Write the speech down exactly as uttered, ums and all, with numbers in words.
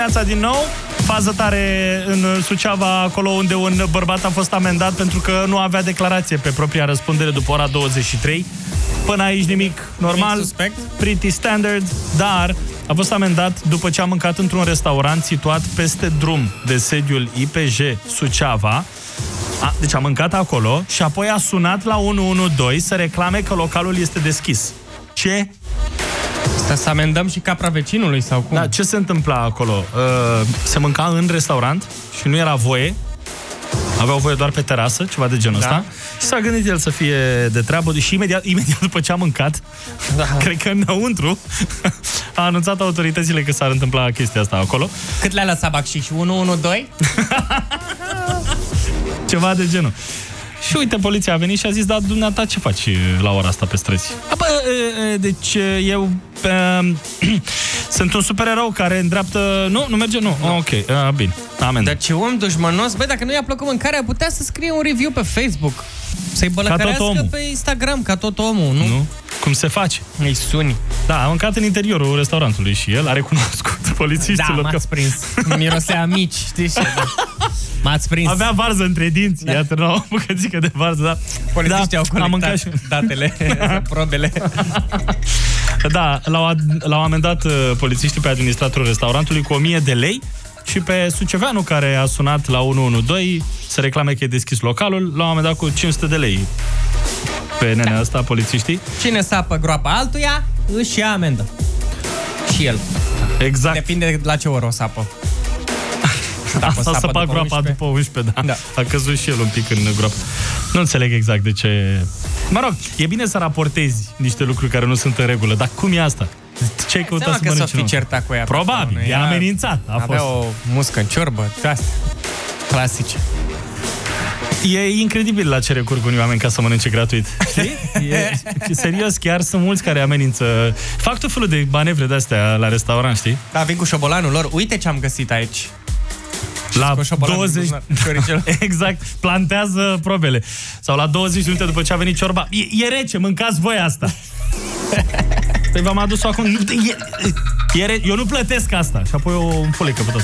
Din nou, fază tare în Suceava, acolo unde un bărbat a fost amendat pentru că nu avea declarație pe propria răspundere după ora douăzeci și trei. Până aici nimic normal, suspect. pretty standard, dar a fost amendat după ce a mâncat într-un restaurant situat peste drum de sediul I P J Suceava. A, deci a mâncat acolo și apoi a sunat la unu unu doi să reclame că localul este deschis. Ce? Asta să amendăm și capra vecinului sau cum? Da, ce se întâmpla acolo? Uh, se mânca în restaurant și nu era voie. Aveau voie doar pe terasă, ceva de genul ăsta. Da. Și s-a gândit el să fie de treabă și imediat, imediat după ce a mâncat, da. Cred că înăuntru, a anunțat autoritățile că s-ar întâmpla chestia asta acolo. Cât le-a lăsat bacșiș? unu unu doi? Ceva de genul. Și uite, poliția a venit și a zis, da, dumneata, ce faci la ora asta pe străzi? Bă, deci eu sunt un supererou care îndreaptă... Nu, nu merge? Nu. No. Ok, uh, bine. Amen. Dar ce om dușmanos. Băi, dacă nu i-a plăcut mâncarea, putea să scrie un review pe Facebook. Să-i bălăcărească pe Instagram, ca tot omul, nu? Nu? Cum se face? Îi suni. Da, a mâncat în interiorul restaurantului și el a recunoscut polițistilor. Da, m-ați că... prins. Mirosea mici, știi ce? M-ați prins. Avea varză între dinți, da. Iată, nu, o bucățică de varză, da. Polițiștii da, au colectat și... datele, probele. Da, l-au, l-au amendat uh, polițiștii pe administratorul restaurantului cu o mie de lei și pe suceveanul care a sunat la unu unu doi să reclame că e deschis localul, l-au amendat cu cinci sute de lei. Pe nenea da. Asta, polițiștii. Cine sapă groapa altuia, își ia amendă. Și el. Exact. Depinde la ce oră o sapă. Dacă s-a săpat groapa unsprezece. După unsprezece, da. da. A căzut și el un pic în groapă. Nu înțeleg exact de ce... Mă rog, e bine să raportezi niște lucruri care nu sunt în regulă, dar cum e asta? Ce ai căutat să mănânci? Că s-o fi certat cu ea. Probabil, e amenințat. A avea fost. o muscă în ciorbă, astea. Clasice. E incredibil la ce recurg unii oameni ca să mănânce gratuit. Știi? E, serios, chiar sunt mulți care amenință. Fac tot felul de manevre de-astea la restaurant, știi? Da, vin cu șobolanul lor. Uite ce am găsit aici. La douăzeci... Exact, plantează probele. Sau la douăzeci de minute după ce a venit ciorba. E, e rece, mâncați voi asta. Păi v-am adus-o acum. E, e, e, eu nu plătesc asta. Și apoi o folecă pe tot.